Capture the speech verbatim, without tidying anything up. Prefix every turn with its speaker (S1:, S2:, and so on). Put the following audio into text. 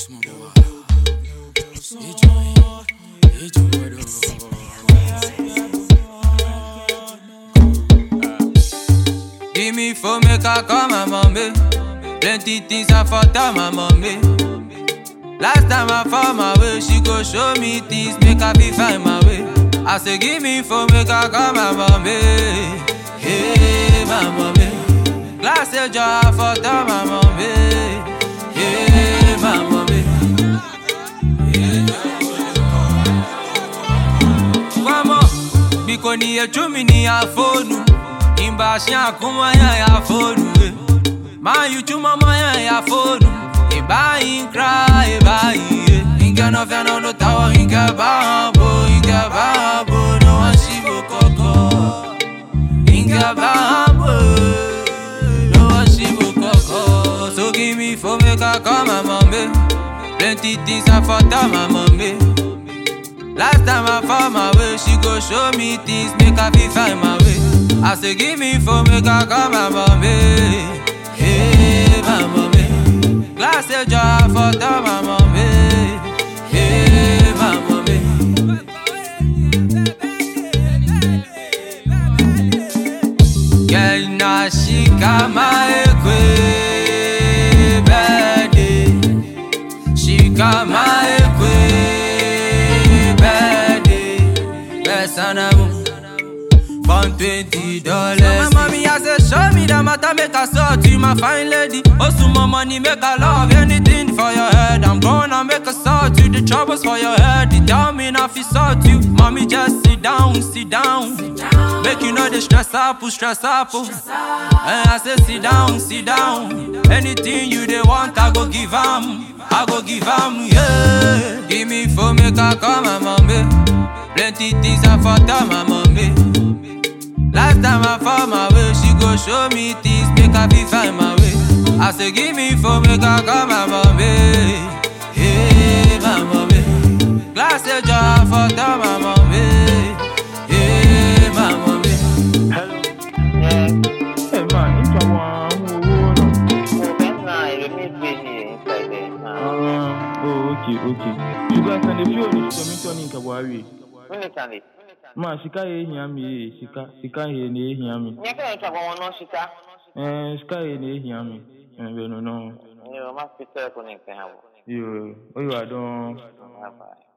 S1: Give me four, make I call my mommy. Plenty things I for tell my mommy. Last time I found my way, she go show me things, make I be find my way. I say give me four, make I call my mommy. Hey, my mommy. Glass a jar for tell my mommy. Hey, my mommy. One more, because ni a chumi ni a phone. Imba shia kuma ya ya phone. Man, you chuma ya ya phone. Eba in cry, eba in. Inga no fiano no tawa, inga bambo, inga bambo, no one shibo koko. Inga bambo, no one shibo koko. So give me four, make I call my mommy. Plenty things I for tell my mommy. Last time I found my way, she go show me things, make I be find my way. I say give me four, make I call my mommy. Hey, my mommy. Glass a jar for tell my mommy. Hey, my mommy. Girl, now she got my equi, baby. She got my equi, baby. Best on a One twenty dollars. So my mommy I say show me the matter, make a sort you my fine lady. Also my money make a love anything for your head. I'm gonna make a sort you the troubles for your head. They tell me now if you sort you, mommy just sit down, sit down. Sit down. Make you know the stress up, stress up. Stress up. And I say sit down, sit down. Anything you they want, I go give 'em. I go give 'em, yeah. Give me four, make I call my mommy. Plenty things I for tell my mommy. Last time I found my way, she go show me things, make I be find my way. I say give me four, make I call my mommy. Hey, my mommy. Glass a jar for tell my mommy. Hey, my mommy.
S2: Hello. Yeah. Hey man, it's a one. Oh, that's nice. You need to be here inside there. Uh, oh, okay, okay. You guys can the few of this coming to Kabari. When is it? Ma, Shika ye hiami, Shika, Shika ye ne hiami. Never trouble no Shika. Eh, Shika ye ne hiami. And we no no. You must be careful, Nick. You, oh, you are don't.